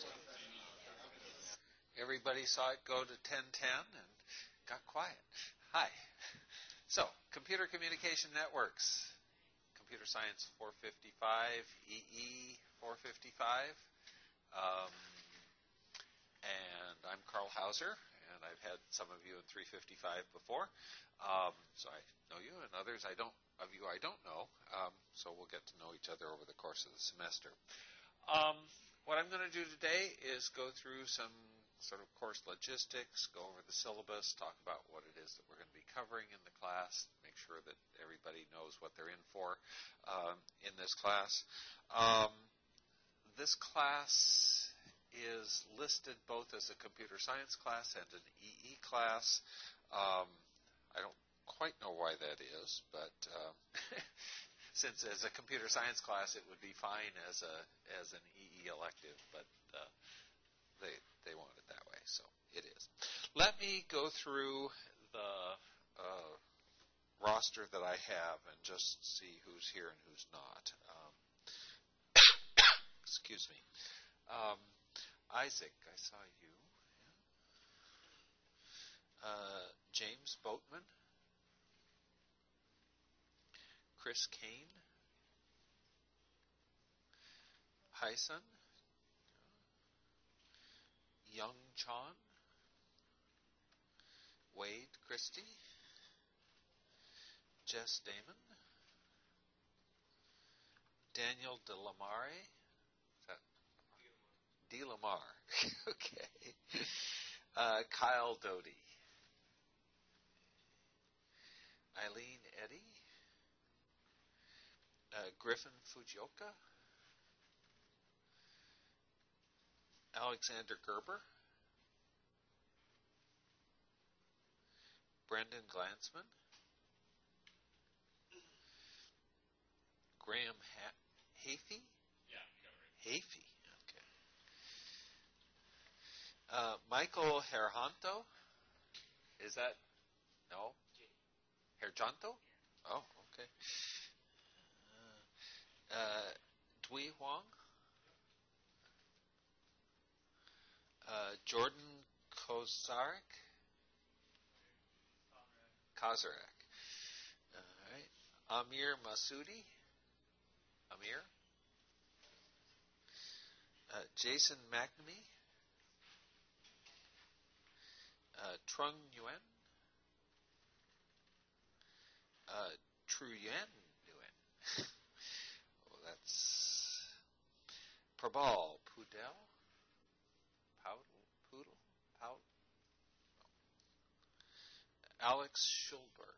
Everybody saw it go to 1010 and got quiet. Hi. So, Computer Communication Networks, Computer Science 455, EE 455. And I'm Carl Hauser, and I've had some of you in 355 before. So I know you, and others I don't know. So we'll get to know each other over the course of the semester. What I'm going to do today is go through some sort of course logistics, go over the syllabus, talk about what it is that we're going to be covering in the class, make sure that everybody knows what they're in for in this class. This class is listed both as a computer science class and an EE class. I don't quite know why that is, but since as a computer science class it would be fine as an EE elective, but they want it that way, so it is. Let me go through the roster that I have and just see who's here and who's not. Excuse me. Isaac, I saw you. James Boatman. Chris Kane. Hyson. Young Chan. Wade Christie. Jess Damon. Daniel DeLamare. DeLamar. Okay. Kyle Doty. Eileen Eddy. Griffin Fujioka. Alexander Gerber. Brendan Glansman. Graham Hafey? Yeah, Hafey, okay. Michael Herjanto? Is that? No? Herjanto? Oh, okay. Dwi Huang? Jordan Kozarek? Kozarek. All right. Amir Masudi? Amir? Jason McNamee? Trung Nguyen? Truyen Nguyen. Oh, that's Prabal Pudel? Poodle? Alex Schulberg.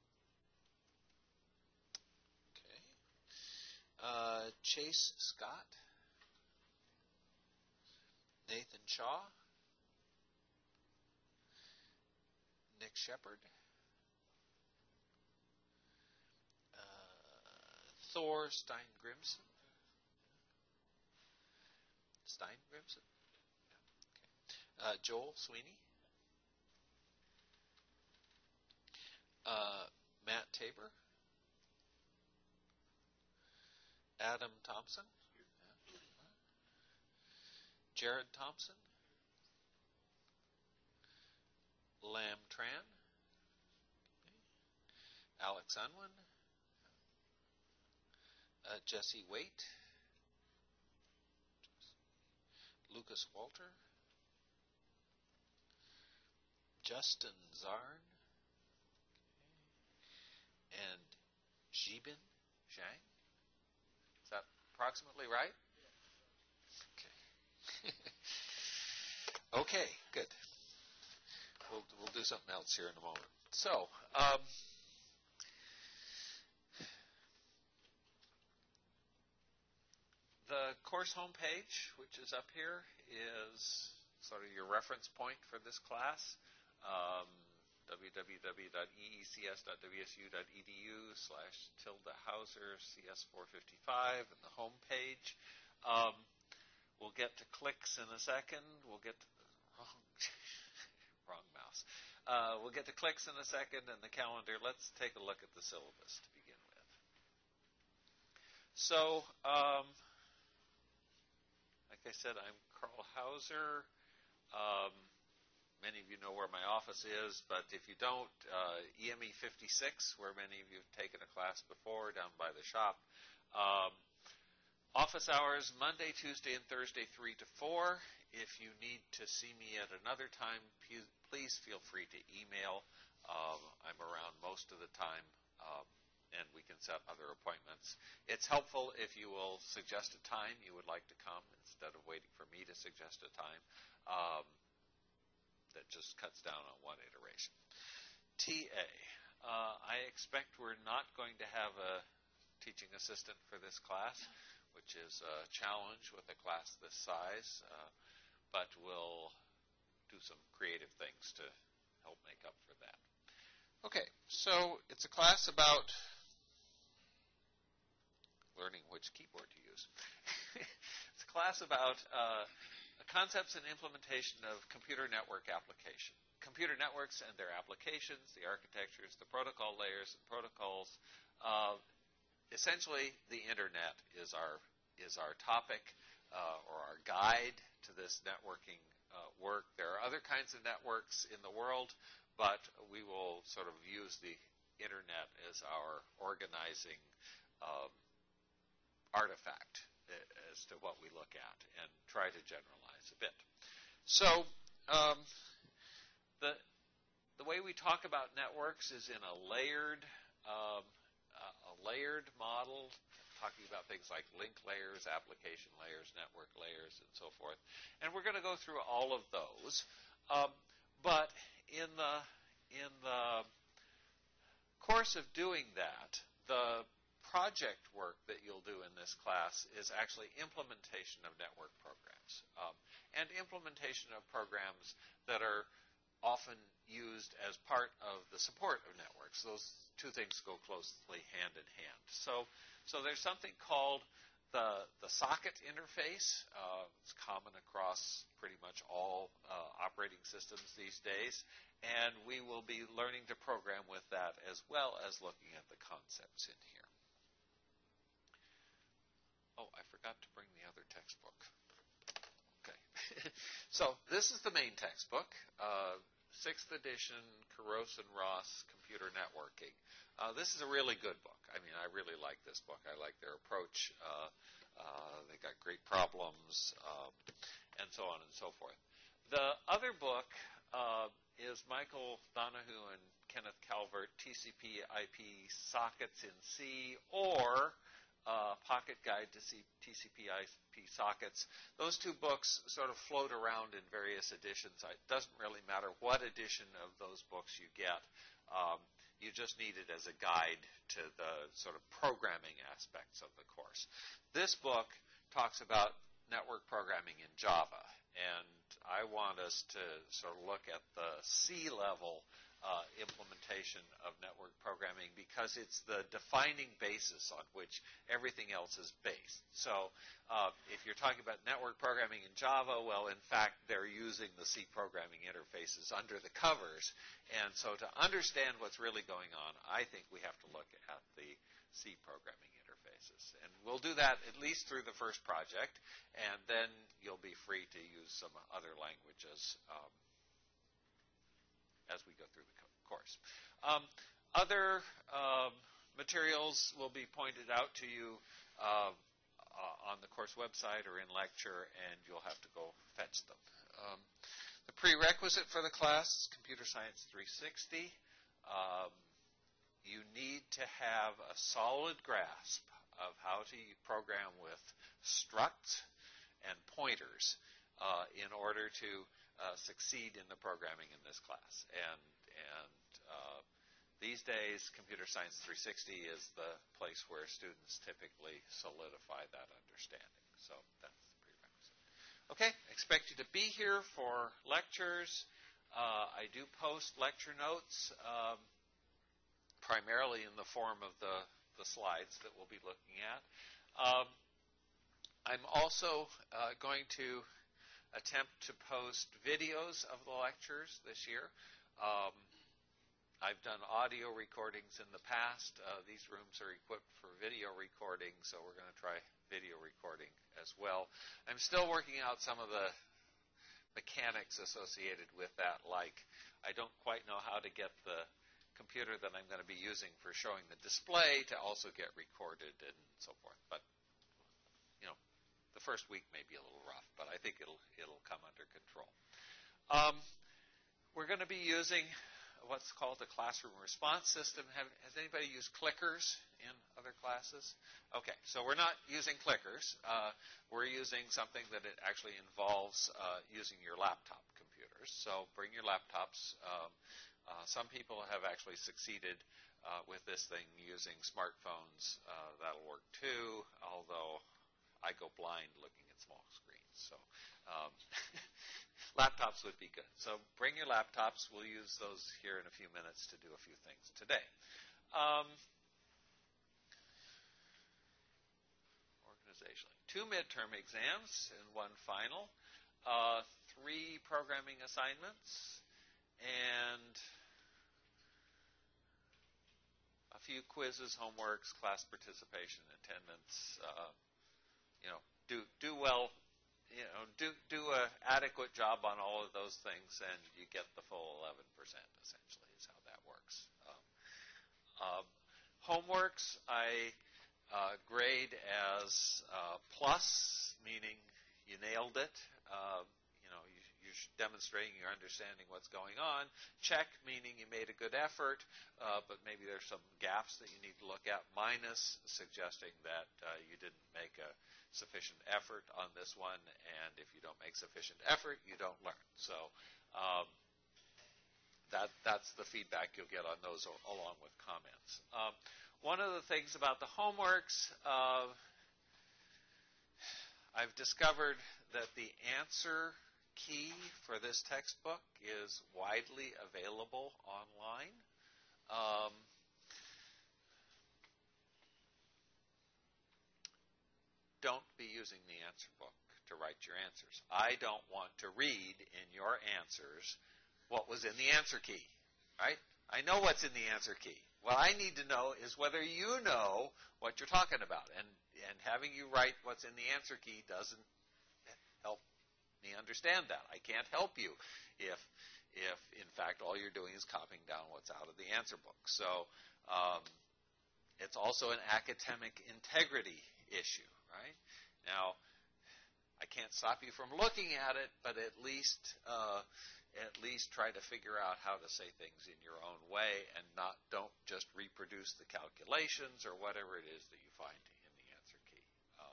Okay. Chase Scott. Nathan Shaw. Nick Shepard. Thor Steingrimson. Steingrimson? Yeah. Okay. Joel Sweeney. Matt Tabor. Adam Thompson. Yeah. Jared Thompson. Lam Tran. Okay. Alex Unwin. Jesse Waite. Lucas Walter. Justin Zarn. And Jibin Zhang. Is that approximately right? Okay. Okay, good. We'll do something else here in a moment. So, the course homepage, which is up here, is sort of your reference point for this class. www.eecs.wsu.edu//Hauser CS455 and the home page. We'll get to clicks in a second. We'll get to wrong mouse. We'll get to clicks in a second and the calendar. Let's take a look at the syllabus to begin with. So, like I I said, I'm Carl Hauser. Many of you know where my office is, but if you don't, EME 56, where many of you have taken a class before, down by the shop. Office hours, Monday, Tuesday, and Thursday, 3 to 4. If you need to see me at another time, please feel free to email. I'm around most of the time, and we can set other appointments. It's helpful if you will suggest a time you would like to come instead of waiting for me to suggest a time. That just cuts down on one iteration. TA. I expect we're not going to have a teaching assistant for this class, which is a challenge with a class this size, but we'll do some creative things to help make up for that. Okay, so it's a class about learning which keyboard to use. It's a class about concepts and implementation of computer network application. Computer networks and their applications, the architectures, the protocol layers and protocols. Essentially, the internet is our topic or our guide to this networking work. There are other kinds of networks in the world, but we will sort of use the internet as our organizing artifact as to what we look at and try to generalize a bit. So the way we talk about networks is in a layered model, talking about things like link layers, application layers, network layers, and so forth. And we're going to go through all of those. But in the course of doing that, the project work that you'll do in this class is actually implementation of network programs, and implementation of programs that are often used as part of the support of networks. Those two things go closely hand in hand. So there's something called the socket interface. It's common across pretty much all operating systems these days, and we will be learning to program with that as well as looking at the concepts in here. Oh, I forgot to bring the other textbook. Okay. So this is the main textbook, 6th edition, Carouse and Ross Computer Networking. This is a really good book. I mean, I really like this book. I like their approach. They got great problems, and so on and so forth. The other book is Michael Donohue and Kenneth Calvert, TCP/IP Sockets in C, or Pocket Guide to TCP/IP Sockets. Those two books sort of float around in various editions. It doesn't really matter what edition of those books you get. You just need it as a guide to the sort of programming aspects of the course. This book talks about network programming in Java, and I want us to sort of look at the C-level implementation of network programming because it's the defining basis on which everything else is based. So if you're talking about network programming in Java, well, in fact, they're using the C programming interfaces under the covers. And so to understand what's really going on, I think we have to look at the C programming interfaces. And we'll do that at least through the first project, and then you'll be free to use some other languages as we go through the course. Other materials will be pointed out to you on the course website or in lecture, and you'll have to go fetch them. The prerequisite for the class is Computer Science 360. You need to have a solid grasp of how to program with structs and pointers in order to succeed in the programming in this class. And these days, Computer Science 360 is the place where students typically solidify that understanding. So that's the prerequisite. Okay, expect you to be here for lectures. I do post lecture notes, primarily in the form of the slides that we'll be looking at. I'm also going to attempt to post videos of the lectures this year. I've done audio recordings in the past. These rooms are equipped for video recording, so we're going to try video recording as well. I'm still working out some of the mechanics associated with that, like I don't quite know how to get the computer that I'm going to be using for showing the display to also get recorded and so forth. But, the first week may be a little rough, but I think it'll come under control. We're going to be using what's called a classroom response system. Has anybody used clickers in other classes? Okay, so we're not using clickers. We're using something that it actually involves using your laptop computers. So bring your laptops. Some people have actually succeeded with this thing using smartphones. That'll work too, although I go blind looking at small screens. So laptops would be good. So bring your laptops. We'll use those here in a few minutes to do a few things today. Organizationally. 2 midterm exams and 1 final. 3 programming assignments. And a few quizzes, homeworks, class participation, attendance. Do well. Do an adequate job on all of those things, and you get the full 11%. Essentially, is how that works. Homeworks I grade as plus, meaning you nailed it. You're demonstrating you're understanding what's going on. Check, meaning you made a good effort, but maybe there's some gaps that you need to look at. Minus, suggesting that you didn't make a sufficient effort on this one, and if you don't make sufficient effort, you don't learn. So that's the feedback you'll get on those along with comments. One of the things about the homeworks, I've discovered that the answer key for this textbook is widely available online. Don't be using the answer book to write your answers. I don't want to read in your answers what was in the answer key, right? I know what's in the answer key. What I need to know is whether you know what you're talking about. And having you write what's in the answer key doesn't help me understand that. I can't help you if in fact all you're doing is copying down what's out of the answer book. So it's also an academic integrity issue, right? Now, I can't stop you from looking at it, but at least try to figure out how to say things in your own way, and don't just reproduce the calculations or whatever it is that you find in the answer key.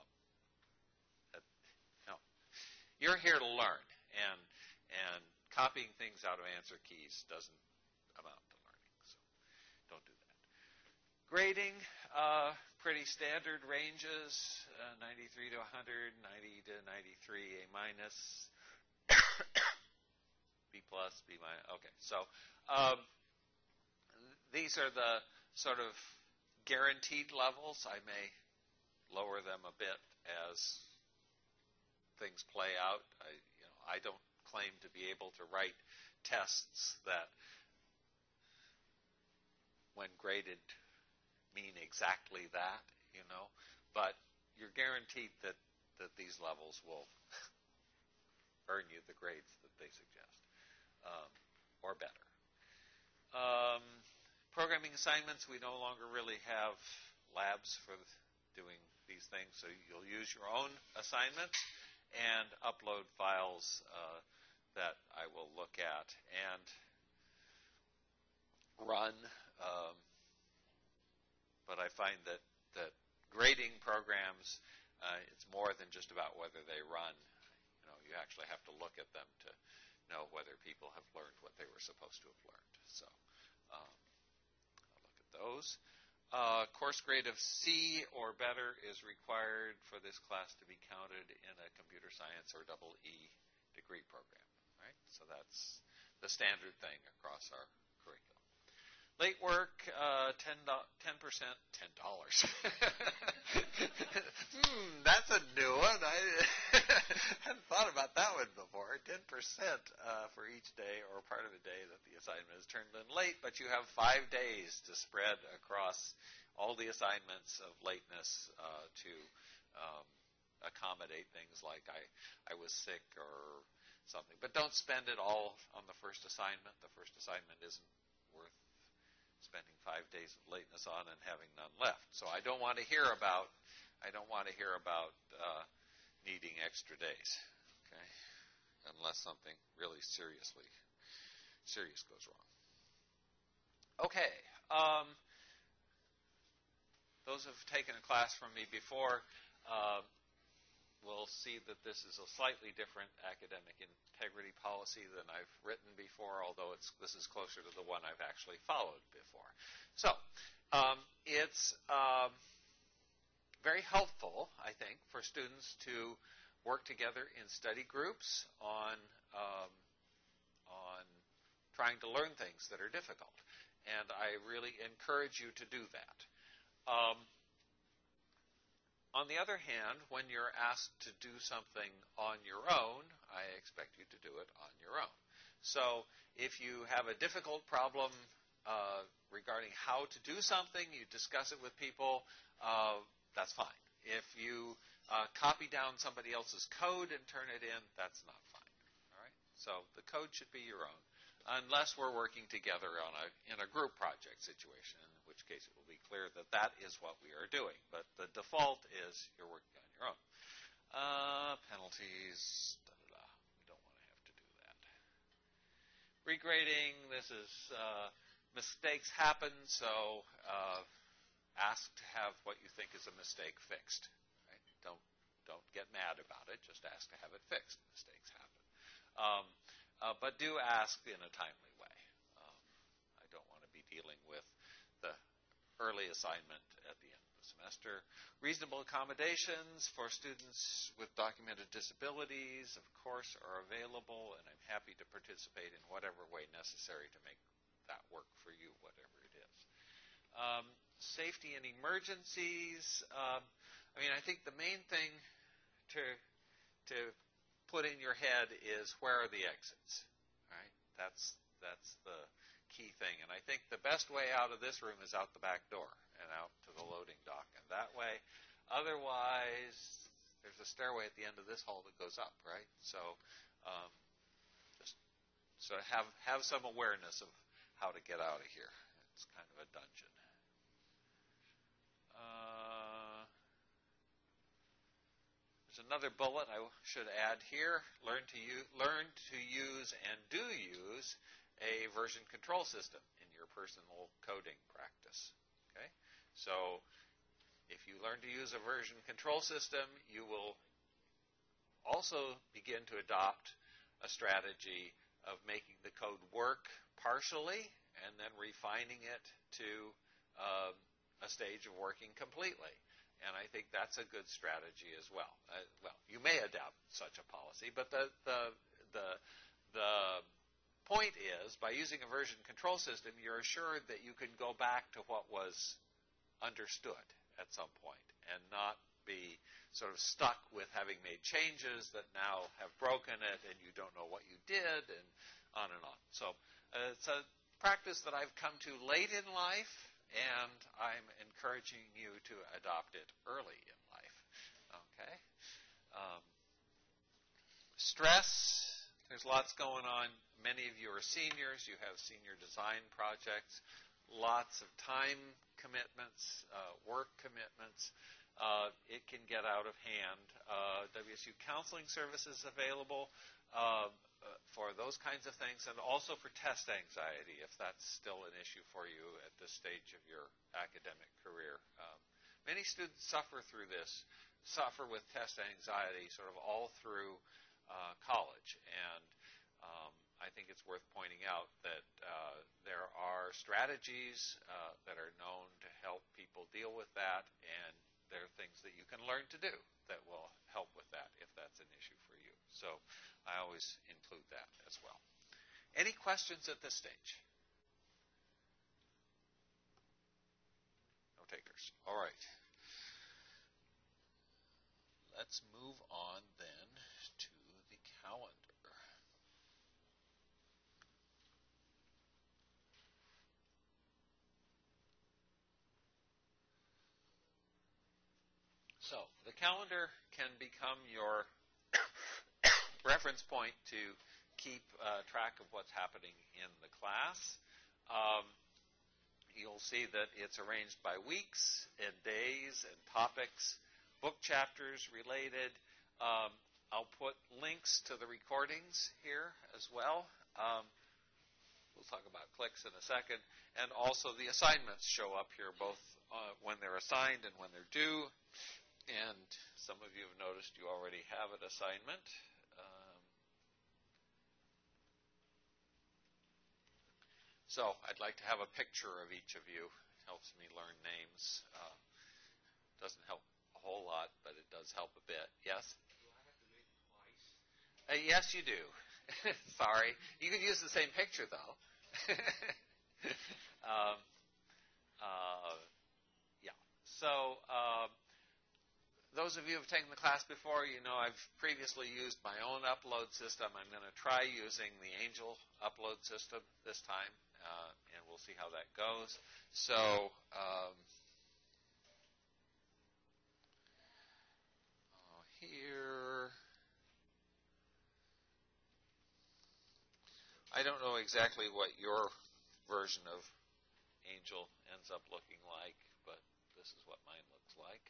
You're here to learn, and copying things out of answer keys doesn't amount to learning, so don't do that. Grading, pretty standard ranges, 93 to 100, 90 to 93, A minus, B plus, B minus. Okay, so these are the sort of guaranteed levels. I may lower them a bit as things play out. I don't claim to be able to write tests that, when graded, mean exactly that, but you're guaranteed that these levels will earn you the grades that they suggest, or better. Programming assignments, we no longer really have labs for doing these things, so you'll use your own assignments and upload files that I will look at and run. But I find that grading programs, it's more than just about whether they run. You actually have to look at them to know whether people have learned what they were supposed to have learned. So I'll look at those. Course grade of C or better is required for this class to be counted in a computer science or EE degree program. Right? So that's the standard thing across our curriculum. Late work, $10. That's a new one. I hadn't thought about that one before. 10% for each day or part of a day that the assignment is turned in late, but you have 5 days to spread across all the assignments of lateness to accommodate things like I was sick or something. But don't spend it all on the first assignment. The first assignment isn't worth spending 5 days of lateness on and having none left. So I don't want to hear about needing extra days, okay? Unless something really serious goes wrong. Okay. Those who have taken a class from me before will see that this is a slightly different academic integrity policy than I've written before, although this is closer to the one I've actually followed before. So it's very helpful, I think, for students to work together in study groups on trying to learn things that are difficult. And I really encourage you to do that. On the other hand, when you're asked to do something on your own, I expect you to do it on your own. So if you have a difficult problem regarding how to do something, you discuss it with people, that's fine. If you copy down somebody else's code and turn it in, that's not fine. All right? So the code should be your own, unless we're working together in a group project situation, in which case it will be clear that that is what we are doing. But the default is you're working on your own. Penalties, we don't want to have to do that. Regrading, this is mistakes happen, so ask to have what you think is a mistake fixed. Right? Don't get mad about it. Just ask to have it fixed. Mistakes happen. But do ask in a timely way. I don't want to be dealing with the early assignment at the end of the semester. Reasonable accommodations for students with documented disabilities, of course, are available, and I'm happy to participate in whatever way necessary to make that work for you, whatever it is. Safety and emergencies. I think the main thing to put in your head is where are the exits, right? That's the key thing. And I think the best way out of this room is out the back door and out to the loading dock. And that way, otherwise, there's a stairway at the end of this hall that goes up, right? So just have some awareness of how to get out of here. It's kind of a dungeon. There's another bullet I should add here. Learn to use and do use a version control system in your personal coding practice. Okay? So if you learn to use a version control system, you will also begin to adopt a strategy of making the code work partially and then refining it to a stage of working completely. And I think that's a good strategy as well. You may adopt such a policy, but the point is, by using a version control system, you're assured that you can go back to what was understood at some point and not be sort of stuck with having made changes that now have broken it and you don't know what you did, and on and on. So it's a practice that I've come to late in life, and I'm encouraging you to adopt it early in life. Okay? Stress, there's lots going on. Many of you are seniors. You have senior design projects. Lots of time commitments, work commitments. It can get out of hand. WSU counseling services available for those kinds of things, and also for test anxiety, if that's still an issue for you at this stage of your academic career. Many students suffer with test anxiety sort of all through college, and I think it's worth pointing out that there are strategies that are known to help people deal with that, and there are things that you can learn to do that will help with that if that's an issue for you. So I always include that as well. Any questions at this stage? No takers. All right. Let's move on then to the calendar. So the calendar can become your reference point to keep track of what's happening in the class. You'll see that it's arranged by weeks and days and topics, book chapters related. I'll put links to the recordings here as well. We'll talk about clicks in a second. And also the assignments show up here, both when they're assigned and when they're due. And some of you have noticed you already have an assignment. So I'd like to have a picture of each of you. It helps me learn names. Doesn't help a whole lot, but it does help a bit. Yes? Do I have to make it twice? Yes, you do. Sorry. You could use the same picture, though. Yeah. So those of you who have taken the class before, you know I've previously used my own upload system. I'm going to try using the Angel upload system this time, and we'll see how that goes. So here, I don't know exactly what your version of Angel ends up looking like, but this is what mine looks like.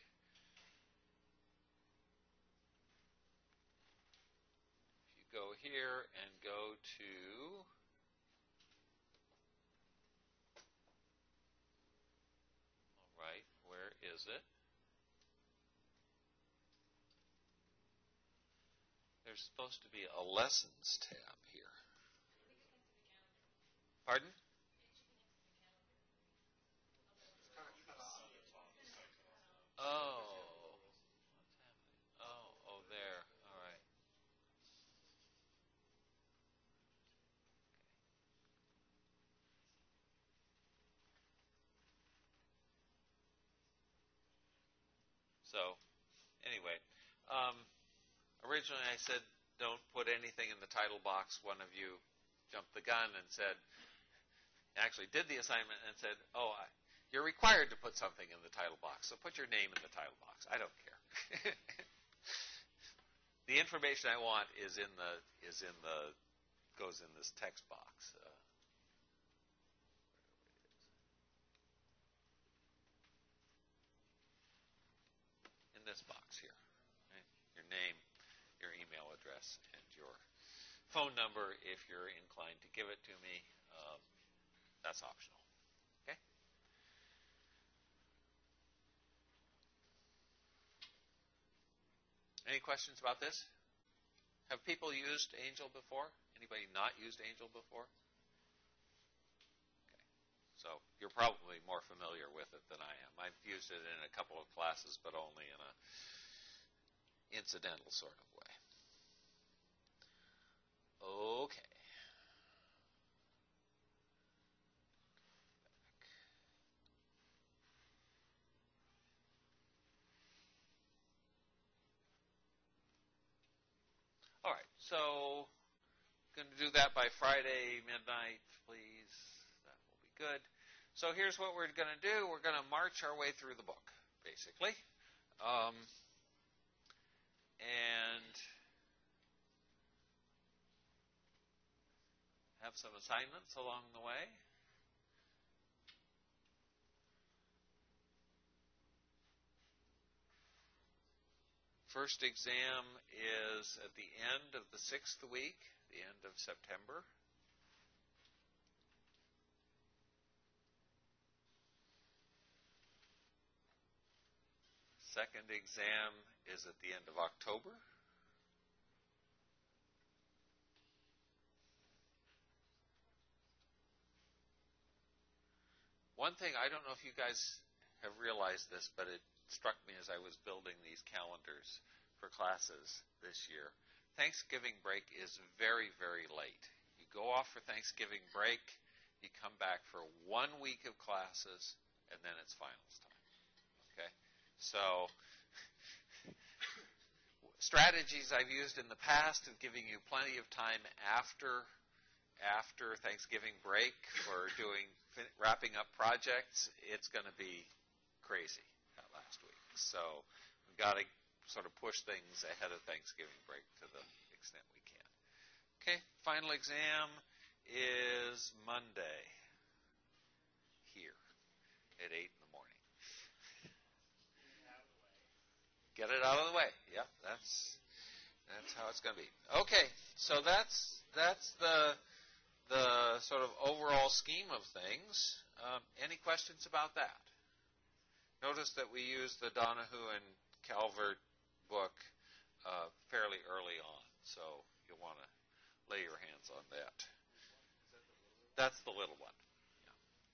If you go here and go to where is it? There's supposed to be a lessons tab here. Pardon? Oh. Oh, there. All right. So, anyway, originally I said don't put anything in the title box. One of you jumped the gun and actually did the assignment and said, you're required to put something in the title box, so put your name in the title box. I don't care. The information I want goes in this text box. In this box here. Right? Your name, your email address, and your phone number if you're inclined to give it to me. That's optional. Okay? Any questions about this? Have people used Angel before? Anybody not used Angel before? Okay. So you're probably more familiar with it than I am. I've used it in a couple of classes, but only in an incidental sort of way. Okay. All right, so going to do that by Friday midnight, please. That will be good. So here's what we're going to do. We're going to march our way through the book, basically. And have some assignments along the way. First exam is at the end of the 6th week, the end of September. Second exam is at the end of October. One thing, I don't know if you guys have realized this, but it struck me as I was building these calendars for classes this year. Thanksgiving break is very, very late. You go off for Thanksgiving break, you come back for 1 week of classes, and then it's finals time. Okay? So, strategies I've used in the past of giving you plenty of time after Thanksgiving break for wrapping up projects, it's going to be crazy that last week. So we've got to sort of push things ahead of Thanksgiving break to the extent we can. Okay, final exam is Monday here at 8 in the morning. Get it out of the way. Yep, that's how it's going to be. Okay, so that's the sort of overall scheme of things. Any questions about that? Notice that we used the Donahue and Calvert book fairly early on, so you'll want to lay your hands on that. That's the little one. Yeah.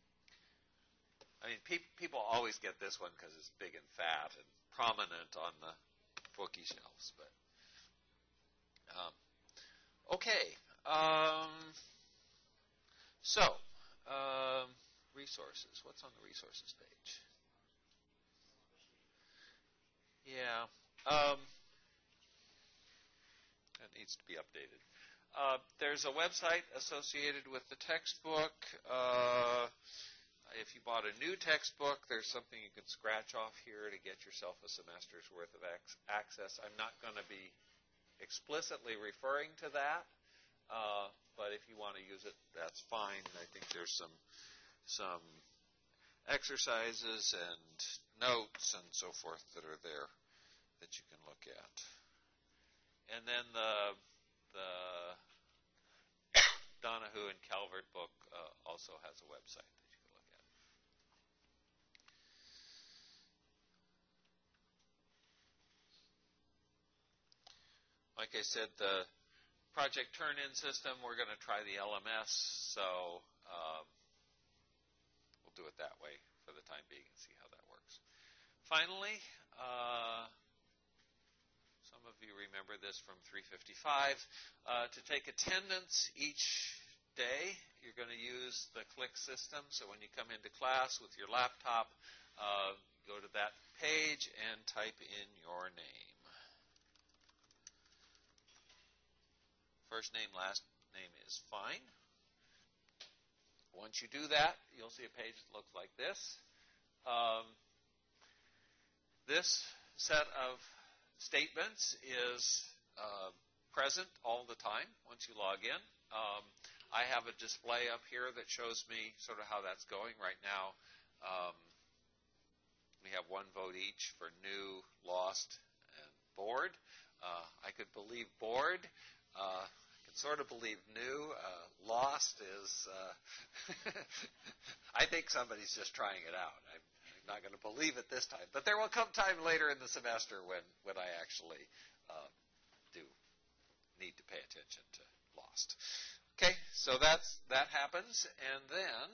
I mean, people always get this one because it's big and fat and prominent on the bookie shelves. But okay. Resources. What's on the resources page? Yeah. That needs to be updated. There's a website associated with the textbook. If you bought a new textbook, there's something you can scratch off here to get yourself a semester's worth of access. I'm not going to be explicitly referring to that, but if you want to use it, that's fine. I think there's some exercises and notes and so forth that are there that you can look at. And then the Donahue and Calvert book also has a website that you can look at. Like I said, the project turn-in system, we're going to try the LMS, so we'll do it that way for the time being and see how that works. Finally, some of you remember this from 355. To take attendance each day, you're going to use the click system. So when you come into class with your laptop, go to that page and type in your name. First name, last name is fine. Once you do that, you'll see a page that looks like this. This set of statements is present all the time once you log in. I have a display up here that shows me sort of how that's going right now. We have one vote each for new, lost, and bored. I could believe bored. I can sort of believe new. Lost is, I think somebody's just trying it out. I'm not going to believe it this time. But there will come time later in the semester when I actually do need to pay attention to lost. Okay, so that happens. And then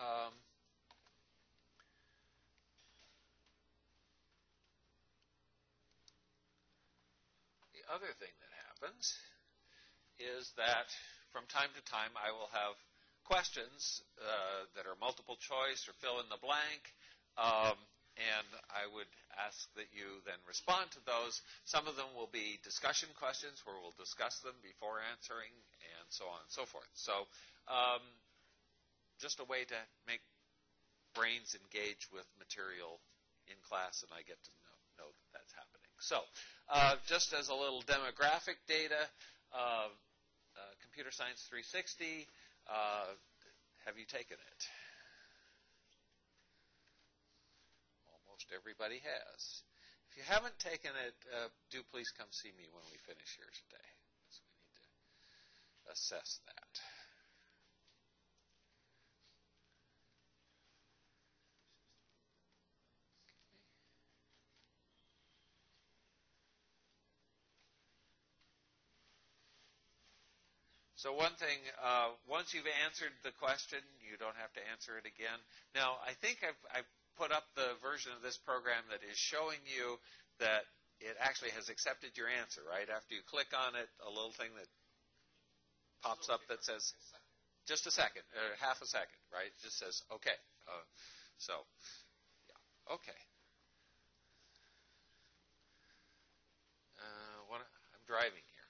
the other thing that happens is that from time to time I will have questions that are multiple choice or fill in the blank, and I would ask that you then respond to those. Some of them will be discussion questions where we'll discuss them before answering, and so on and so forth. So just a way to make brains engage with material in class, and I get to know that that's happening. So just as a little demographic data, Computer Science 360, have you taken it? Almost everybody has. If you haven't taken it, do please come see me when we finish here today, because we need to assess that. So one thing, once you've answered the question, you don't have to answer it again. Now, I think I've put up the version of this program that is showing you that it actually has accepted your answer, right? After you click on it, a little thing that pops up that says, just a second, or half a second, right? It just says, okay. Yeah, okay. I'm driving here.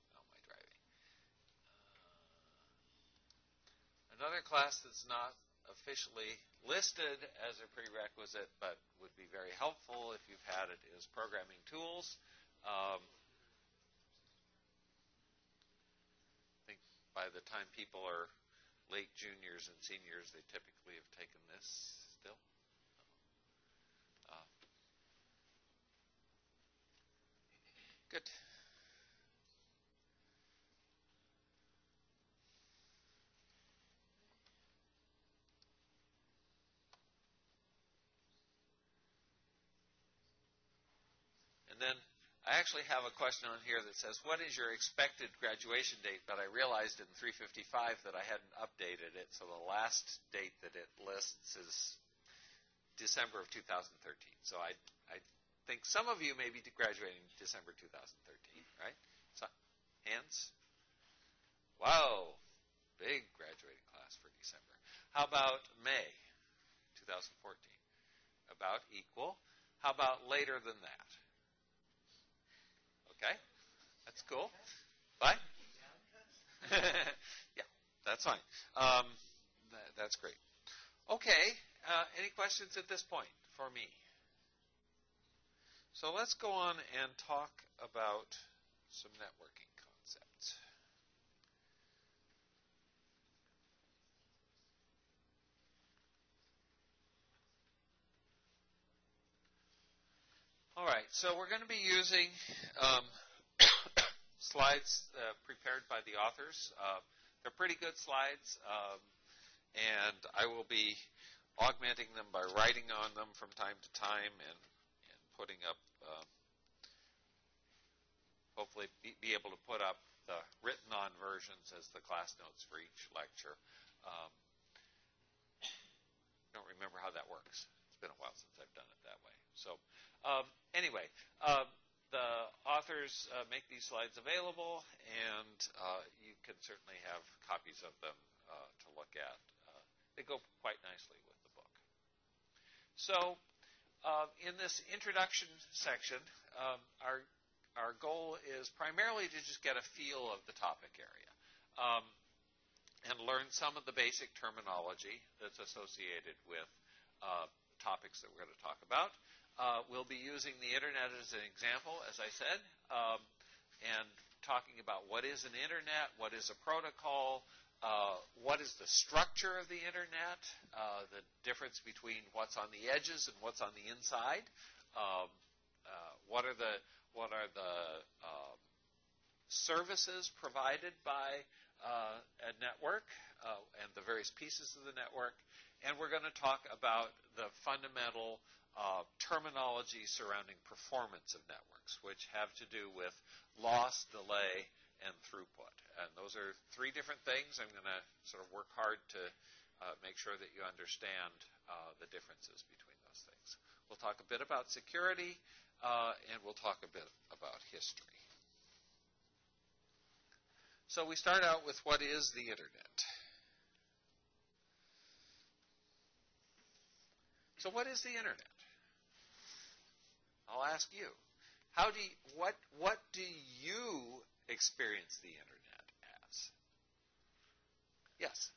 Another class that's not officially listed as a prerequisite, but would be very helpful if you've had it, is programming tools. I think by the time people are late juniors and seniors, they typically have taken this still. Good. And then I actually have a question on here that says, what is your expected graduation date? But I realized in 355 that I hadn't updated it, so the last date that it lists is December of 2013. So I think some of you may be graduating December 2013, right? So, hands? Wow, big graduating class for December. How about May 2014? About equal. How about later than that? Okay, that's cool. Bye. Yeah, that's fine. That's great. Okay, any questions at this point for me? So let's go on and talk about some networking concepts. All right, so we're going to be using slides prepared by the authors. They're pretty good slides, and I will be augmenting them by writing on them from time to time and putting up, hopefully be able to put up the written on versions as the class notes for each lecture. I don't remember how that works. It's been a while since I've done it that way. So anyway, the authors make these slides available, and you can certainly have copies of them to look at. They go quite nicely with the book. So in this introduction section, our goal is primarily to just get a feel of the topic area and learn some of the basic terminology that's associated with topics that we're going to talk about. We'll be using the Internet as an example, as I said, and talking about what is an Internet, what is a protocol, what is the structure of the Internet, the difference between what's on the edges and what's on the inside, what are the services provided by a network and the various pieces of the network, and we're going to talk about the fundamental terminology surrounding performance of networks, which have to do with loss, delay, and throughput. And those are three different things. I'm going to sort of work hard to make sure that you understand the differences between those things. We'll talk a bit about security, and we'll talk a bit about history. So we start out with what is the Internet. So what is the Internet? I'll ask you. What do you experience the Internet as? Yes?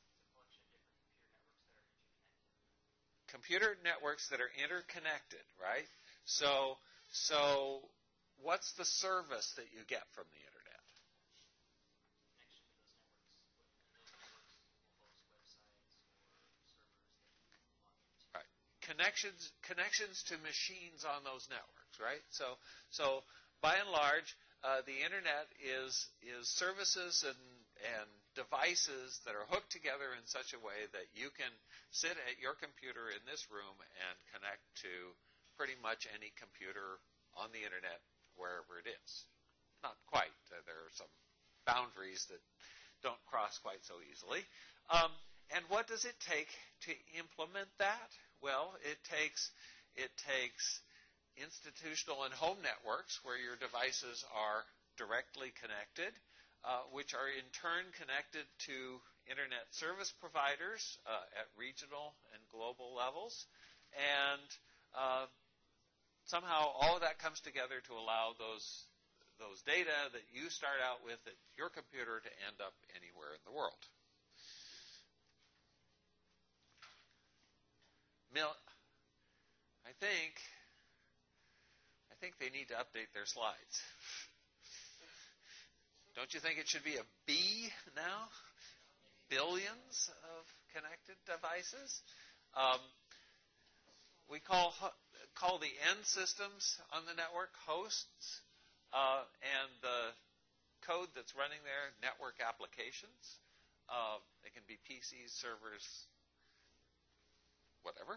Computer networks that are interconnected, right? So what's the service that you get from the Internet? Connections to machines on those networks, right? So by and large, the Internet is services and devices that are hooked together in such a way that you can sit at your computer in this room and connect to pretty much any computer on the Internet wherever it is. Not quite. There are some boundaries that don't cross quite so easily. And what does it take to implement that? Well, it takes institutional and home networks where your devices are directly connected, which are in turn connected to Internet service providers at regional and global levels. And somehow all of that comes together to allow those data that you start out with at your computer to end up anywhere in the world. I think they need to update their slides. Don't you think it should be a B now? Billions of connected devices. We call the end systems on the network hosts, and the code that's running there, network applications. They can be PCs, servers, whatever.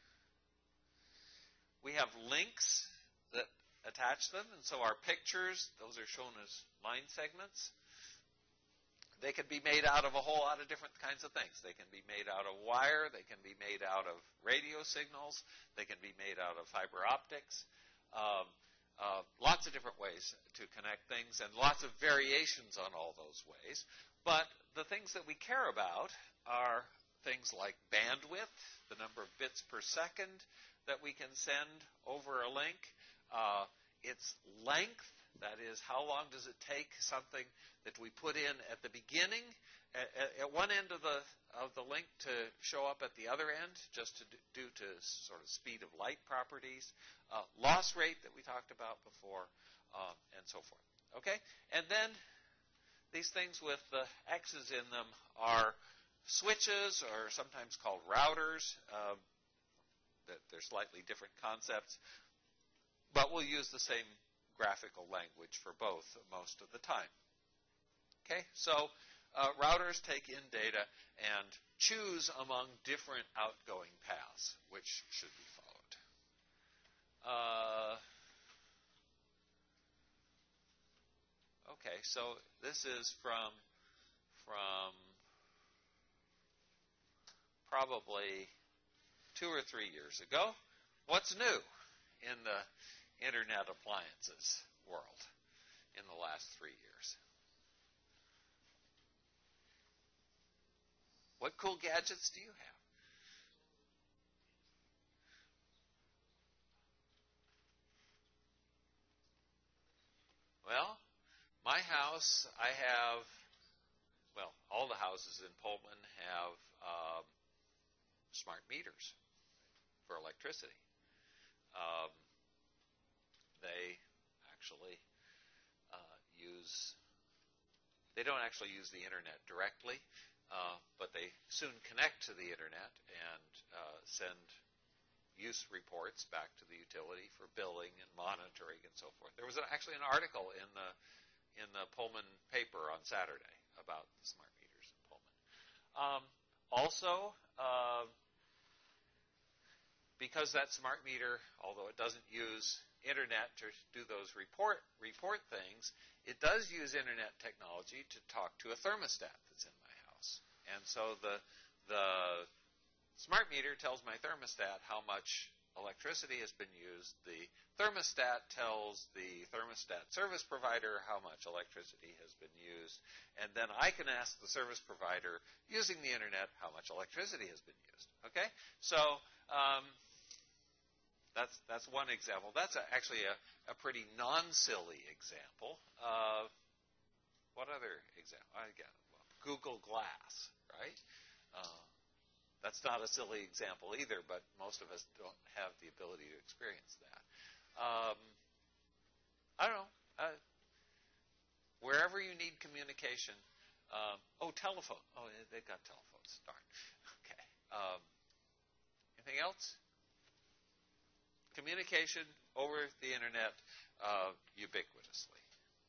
We have links that attach them, and so our pictures, those are shown as line segments. They can be made out of a whole lot of different kinds of things. They can be made out of wire. They can be made out of radio signals. They can be made out of fiber optics. Lots of different ways to connect things and lots of variations on all those ways. But the things that we care about are things like bandwidth, the number of bits per second that we can send over a link, its length, that is, how long does it take something that we put in at the beginning, at one end of the link to show up at the other end, just due to sort of speed of light properties, loss rate that we talked about before, and so forth. Okay? And then these things with the X's in them are switches, or sometimes called routers. They're slightly different concepts, but we'll use the same graphical language for both most of the time. Okay, so routers take in data and choose among different outgoing paths, which should be followed. Okay, so this is from probably 2 or 3 years ago. What's new in the Internet appliances world in the last 3 years? What cool gadgets do you have? Well, my house, all the houses in Pullman have smart meters for electricity. They actually they don't actually use the Internet directly, but they soon connect to the Internet and send use reports back to the utility for billing and monitoring and so forth. There was actually an article in the Pullman paper on Saturday about the smart meters in Pullman. Also, because that smart meter, although it doesn't use Internet to do those report things, it does use Internet technology to talk to a thermostat that's in my house. And so the smart meter tells my thermostat how much electricity has been used. The thermostat tells the thermostat service provider how much electricity has been used. And then I can ask the service provider, using the Internet, how much electricity has been used. Okay? So that's one example. That's actually a pretty non-silly example. What other example? Google Glass, right? That's not a silly example either, but most of us don't have the ability to experience that. I don't know. Wherever you need communication. Telephone. They've got telephones. Darn. Okay. Anything else? Communication over the Internet ubiquitously.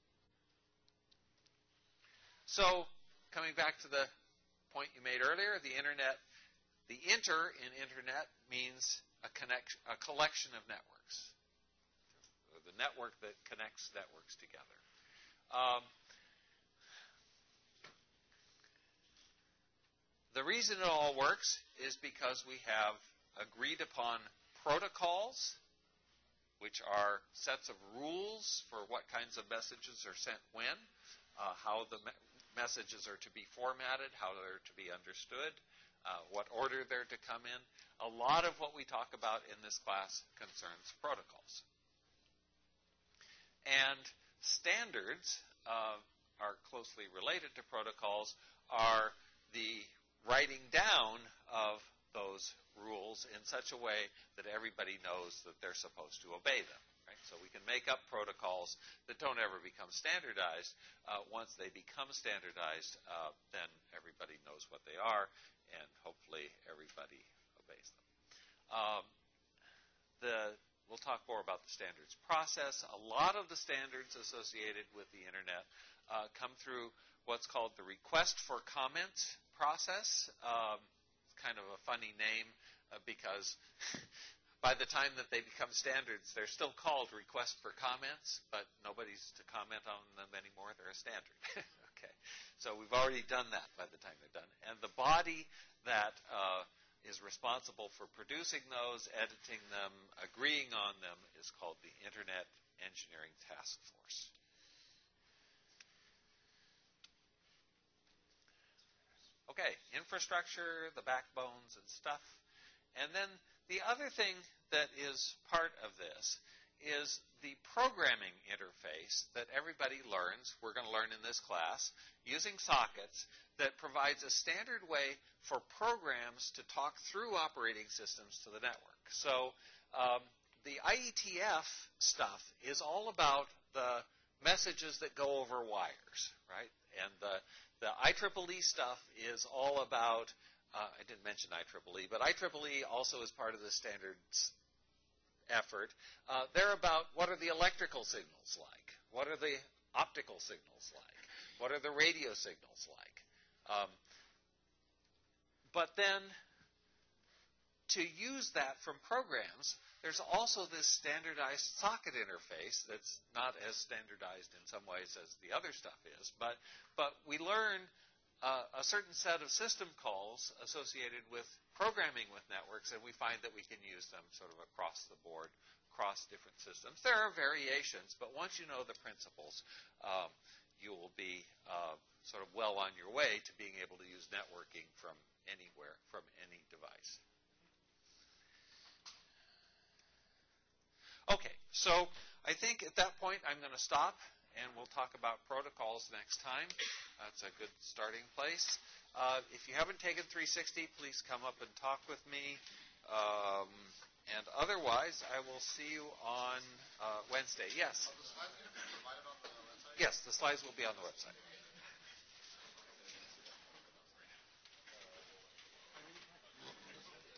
So, coming back to the point you made earlier, the Internet. The inter in Internet means a collection of networks. The network that connects networks together. The reason it all works is because we have agreed upon protocols, which are sets of rules for what kinds of messages are sent when, how the messages are to be formatted, how they're to be understood, what order they're to come in. A lot of what we talk about in this class concerns protocols. And standards are closely related to protocols, are the writing down of those rules in such a way that everybody knows that they're supposed to obey them. Right? So we can make up protocols that don't ever become standardized. Once they become standardized, then everybody knows what they are, and hopefully everybody obeys them. We'll talk more about the standards process. A lot of the standards associated with the Internet come through what's called the request for comment process. It's kind of a funny name because by the time that they become standards, they're still called request for comments, but nobody's to comment on them anymore. They're a standard. Okay, so we've already done that by the time they're done. And the body that is responsible for producing those, editing them, agreeing on them, is called the Internet Engineering Task Force. Okay, infrastructure, the backbones and stuff. And then the other thing that is part of this is the programming interface that everybody learns, we're going to learn in this class, using sockets, that provides a standard way for programs to talk through operating systems to the network. So the IETF stuff is all about the messages that go over wires, right? And the IEEE stuff is all about, I didn't mention IEEE, but IEEE also is part of the standards effort. They're about what are the electrical signals like? What are the optical signals like? What are the radio signals like? But then to use that from programs, there's also this standardized socket interface that's not as standardized in some ways as the other stuff is. But we learn a certain set of system calls associated with programming with networks, and we find that we can use them sort of across the board, across different systems. There are variations, but once you know the principles, you will be sort of well on your way to being able to use networking from anywhere, from any device. Okay, so I think at that point I'm going to stop, and we'll talk about protocols next time. That's a good starting place. If you haven't taken 360, please come up and talk with me. And otherwise, I will see you on Wednesday. Yes? Are the slides going to be provided on the website? Yes, the slides will be on the website.